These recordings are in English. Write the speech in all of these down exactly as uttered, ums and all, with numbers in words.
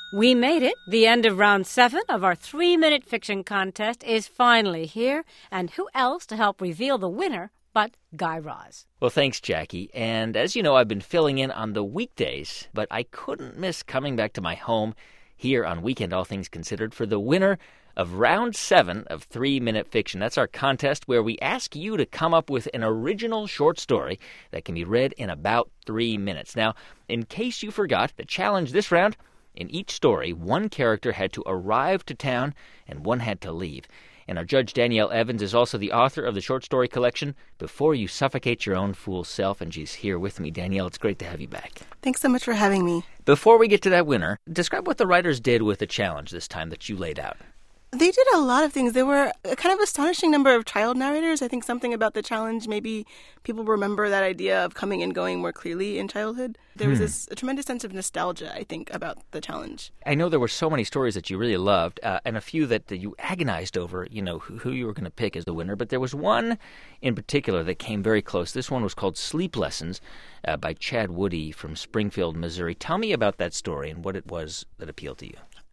We made it. The end of round seven of our three-minute fiction contest is finally here. And who else to help reveal the winner but Guy Raz? Well, thanks, Jackie. And as you know, I've been filling in on the weekdays, but I couldn't miss coming back to my home here on Weekend All Things Considered for the winner of round seven of three-minute fiction. That's our contest where we ask you to come up with an original short story that can be read in about three minutes. Now, in case you forgot, the challenge this round: in each story, one character had to arrive to town and one had to leave. And our judge, Danielle Evans, is also the author of the short story collection, Before You Suffocate Your Own Fool Self, and she's here with me. Danielle, it's great to have you back. Thanks so much for having me. Before we get to that winner, describe what the writers did with the challenge this time that you laid out. They did a lot of things. There were a kind of astonishing number of child narrators. I think something about the challenge, maybe people remember that idea of coming and going more clearly in childhood. There was Hmm. this a tremendous sense of nostalgia, I think, about the challenge. I know there were so many stories that you really loved, uh, and a few that uh, you agonized over, you know, who, who you were going to pick as the winner. But there was one in particular that came very close. This one was called Sleep Lessons uh, by Chad Woody from Springfield, Missouri. Tell me about that story and what it was that appealed to you.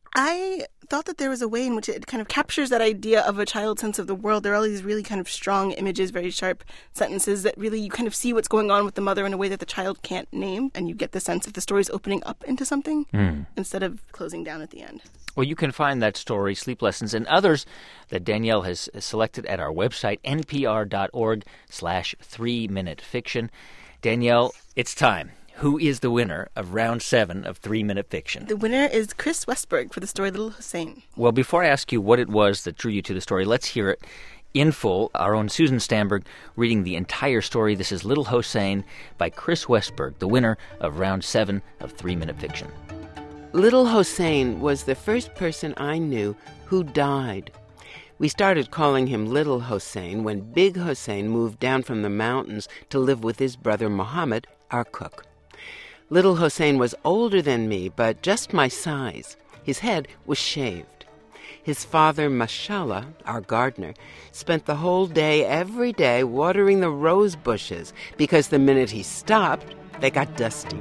I thought that there was a way in which it kind of captures that idea of a child's sense of the world. There are all these really kind of strong images, very sharp sentences that really you kind of see what's going on with the mother in a way that the child can't name, and you get the sense that the story's opening up into something Mm. instead of closing down at the end. Well, you can find that story, Sleep Lessons, and others that Danielle has selected at our website, npr.org slash three-minute fiction. Danielle, it's time. Who is the winner of round seven of three-minute fiction? The winner is Chris Westberg for the story Little Hussein. Well, before I ask you what it was that drew you to the story, let's hear it in full. Our own Susan Stamberg reading the entire story. This is Little Hossein by Chris Westberg, the winner of round seven of three-minute fiction. Little Hossein was the first person I knew who died. We started calling him Little Hossein when Big Hossein moved down from the mountains to live with his brother Mohammed, our cook. Little Hossein was older than me, but just my size. His head was shaved. His father, Mashallah, our gardener, spent the whole day, every day, watering the rose bushes, because the minute he stopped, they got dusty.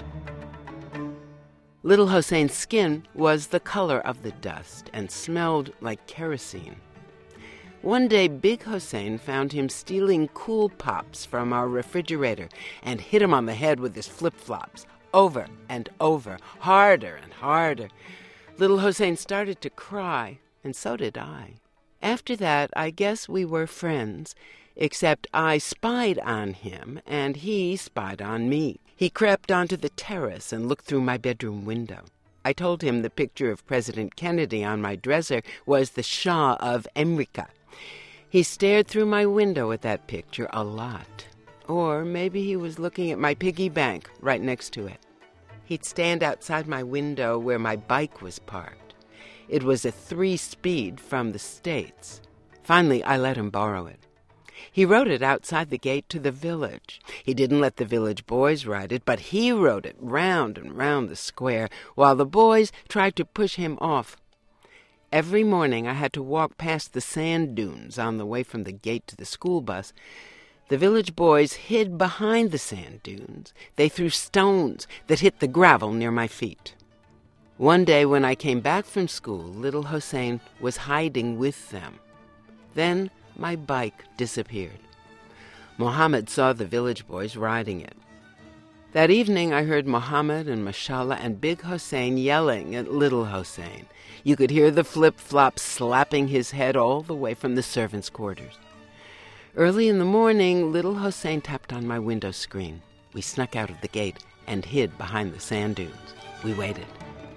Little Hossein's skin was the color of the dust and smelled like kerosene. One day, Big Hossein found him stealing Cool Pops from our refrigerator and hit him on the head with his flip-flops. Over and over, harder and harder. Little Hossein started to cry, and so did I. After that, I guess we were friends, except I spied on him, and he spied on me. He crept onto the terrace and looked through my bedroom window. I told him the picture of President Kennedy on my dresser was the Shah of America. He stared through my window at that picture a lot. Or maybe he was looking at my piggy bank right next to it. He'd stand outside my window where my bike was parked. It was a three-speed from the States. Finally, I let him borrow it. He rode it outside the gate to the village. He didn't let the village boys ride it, but he rode it round and round the square, while the boys tried to push him off. Every morning I had to walk past the sand dunes on the way from the gate to the school bus. The village boys hid behind the sand dunes. They threw stones that hit the gravel near my feet. One day when I came back from school, Little Hossein was hiding with them. Then my bike disappeared. Mohammed saw the village boys riding it. That evening I heard Mohammed and Mashallah and Big Hossein yelling at Little Hossein. You could hear the flip-flops slapping his head all the way from the servants' quarters. Early in the morning, Little Hossein tapped on my window screen. We snuck out of the gate and hid behind the sand dunes. We waited.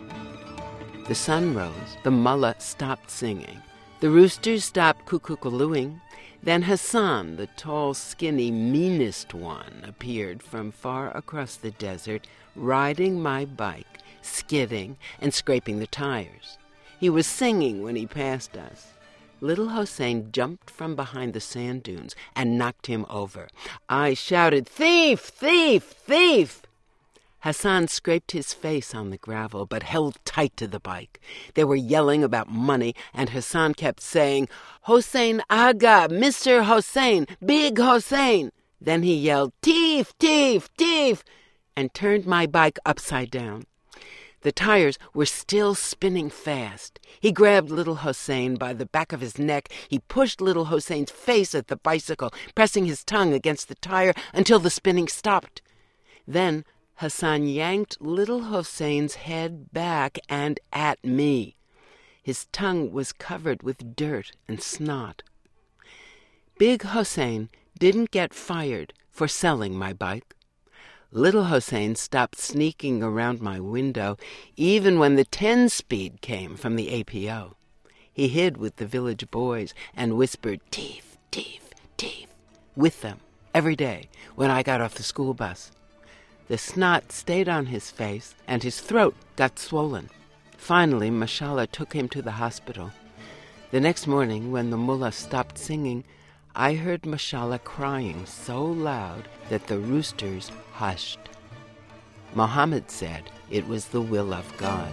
The sun rose. The mullah stopped singing. The roosters stopped cuckoo-callooing. Then Hassan, the tall, skinny, meanest one, appeared from far across the desert, riding my bike, skidding and scraping the tires. He was singing when he passed us. Little Hossein jumped from behind the sand dunes and knocked him over. I shouted, "Thief! Thief! Thief!" Hassan scraped his face on the gravel, but held tight to the bike. They were yelling about money, and Hassan kept saying, "Hossein Aga, Mister Hossein, Big Hossein." Then he yelled, "Thief! Thief! Thief!" and turned my bike upside down. The tires were still spinning fast. He grabbed little Hossein by the back of his neck. He pushed little Hossein's face at the bicycle, pressing his tongue against the tire until the spinning stopped. Then Hassan yanked little Hossein's head back and at me. His tongue was covered with dirt and snot. Big Hossein didn't get fired for selling my bike. Little Hossein stopped sneaking around my window even when the ten-speed came from the A P O. He hid with the village boys and whispered, "Teef, teef, teef," with them every day when I got off the school bus. The snot stayed on his face and his throat got swollen. Finally, Mashallah took him to the hospital. The next morning, when the mullah stopped singing, I heard Mashallah crying so loud that the roosters hushed. Muhammad said it was the will of God.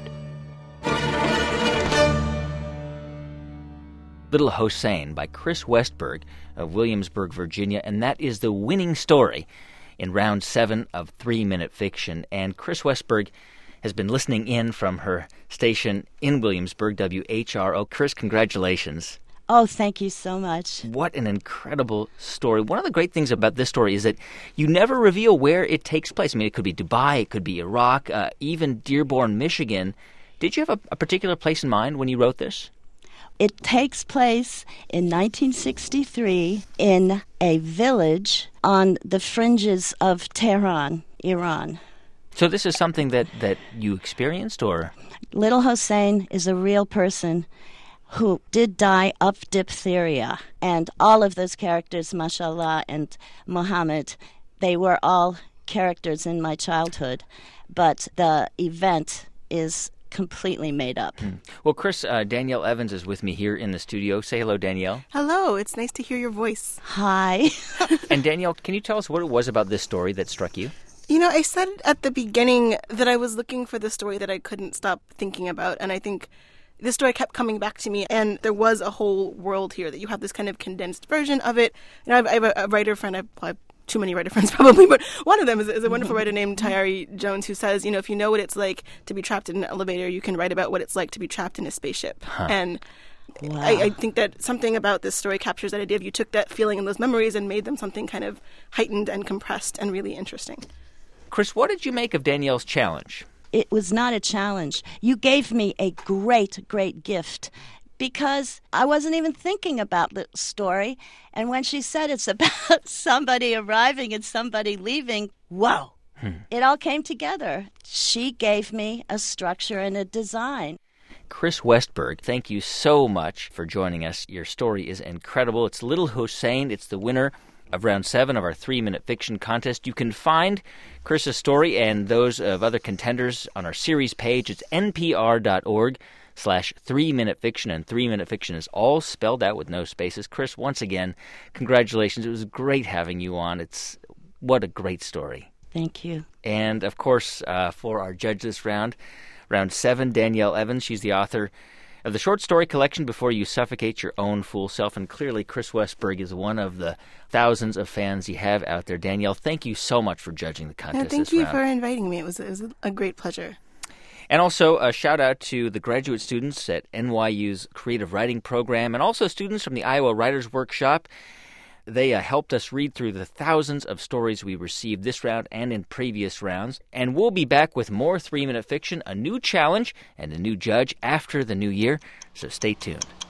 Little Hossein by Chris Westberg of Williamsburg, Virginia, and that is the winning story in round seven of three-minute fiction. And Chris Westberg has been listening in from her station in Williamsburg, W H R O. Chris, congratulations. Oh, thank you so much. What an incredible story. One of the great things about this story is that you never reveal where it takes place. I mean, it could be Dubai, it could be Iraq, uh, even Dearborn, Michigan. Did you have a, a particular place in mind when you wrote this? It takes place in nineteen sixty-three in a village on the fringes of Tehran, Iran. So this is something that, that you experienced, or? Little Hossein is a real person who did die of diphtheria. And all of those characters, Mashallah and Muhammad, they were all characters in my childhood. But the event is completely made up. Hmm. Well, Chris, uh, Danielle Evans is with me here in the studio. Say hello, Danielle. Hello, it's nice to hear your voice. Hi. And Danielle, can you tell us what it was about this story that struck you? You know, I said at the beginning that I was looking for the story that I couldn't stop thinking about, and I think this story kept coming back to me, and there was a whole world here that you have this kind of condensed version of it. You know, I have, I have a, a writer friend, I have, I have too many writer friends probably, but one of them is, is a wonderful writer named Tayari Jones who says, you know, if you know what it's like to be trapped in an elevator, you can write about what it's like to be trapped in a spaceship. Huh. And wow. I, I think that something about this story captures that idea of you took that feeling and those memories and made them something kind of heightened and compressed and really interesting. Chris, what did you make of Danielle's challenge? It was not a challenge. You gave me a great, great gift because I wasn't even thinking about the story. And when she said it's about somebody arriving and somebody leaving, whoa, hmm. It all came together. She gave me a structure and a design. Chris Westberg, thank you so much for joining us. Your story is incredible. It's Little Hossein. It's the winner of round seven of our three-minute fiction contest. You can find Chris's story and those of other contenders on our series page. It's npr.org slash three-minute fiction, and three-minute fiction is all spelled out with no spaces. Chris, once again, congratulations. It was great having you on. It's what a great story. Thank you. And, of course, uh, for our judge this round, round seven, Danielle Evans. She's the author of the short story collection Before You Suffocate Your Own Fool Self, and clearly Chris Westberg is one of the thousands of fans you have out there. Danielle, thank you so much for judging the contest. No, thank this you round. for inviting me. It was, it was a great pleasure. And also a shout out to the graduate students at N Y U's Creative Writing Program, and also students from the Iowa Writers Workshop. They uh, helped us read through the thousands of stories we received this round and in previous rounds. And we'll be back with more three-minute fiction, a new challenge, and a new judge after the new year. So stay tuned.